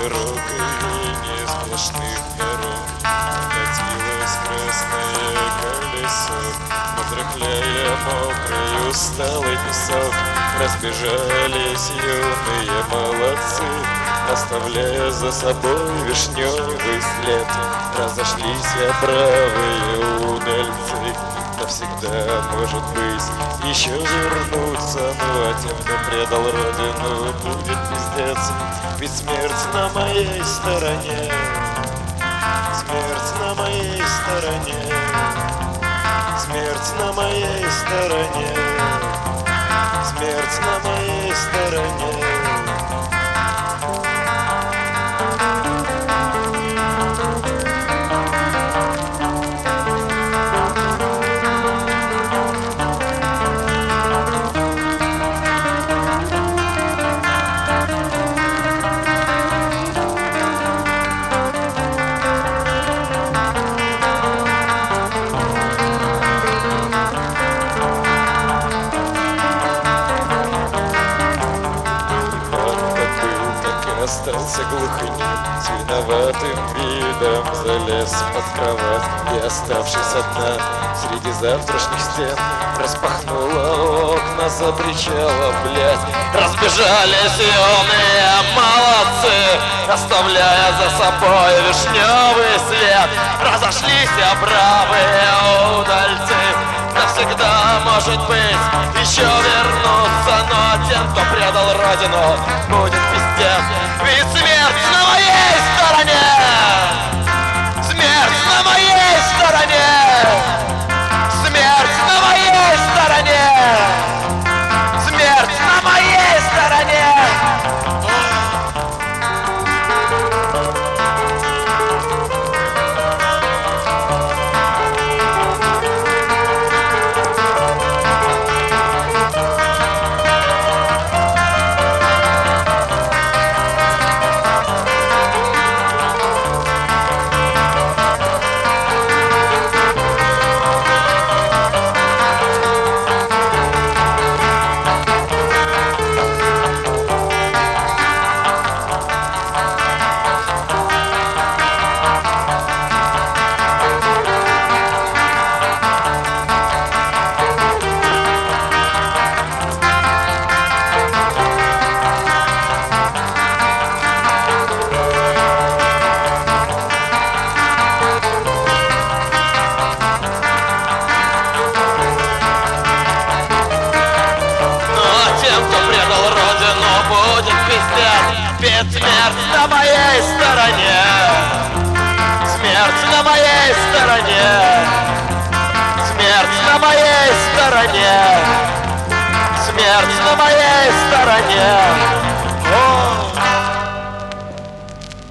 широкой неспешных дорог катилось красное колесо, подрыхляя мокрый усталый песок. Разбежались юные молодцы, оставляя за собой вишневый след. Разошлись бравые удальцы, навсегда, может быть, еще вернуться. Ну а тем, кто предал родину, будет пиздец. Ведь смерть на моей стороне, смерть на моей стороне, смерть на моей стороне, смерть на моей стороне. Остался глухонем, с виноватым видом залез под кровать и, оставшись одна среди завтрашних стен, распахнула окна, закричала: блядь! Разбежались юные молодцы, оставляя за собой вишневый след. Разошлись бравые удальцы, навсегда, может быть, еще вернуться. Но тем, кто предал родину, будет пиздец. Ведь смерть на моей стороне, смерть на моей стороне, смерть на моей стороне, смерть на моей стороне. Ведь смерть на моей стороне, смерть на моей стороне, смерть на моей стороне, смерть на моей стороне.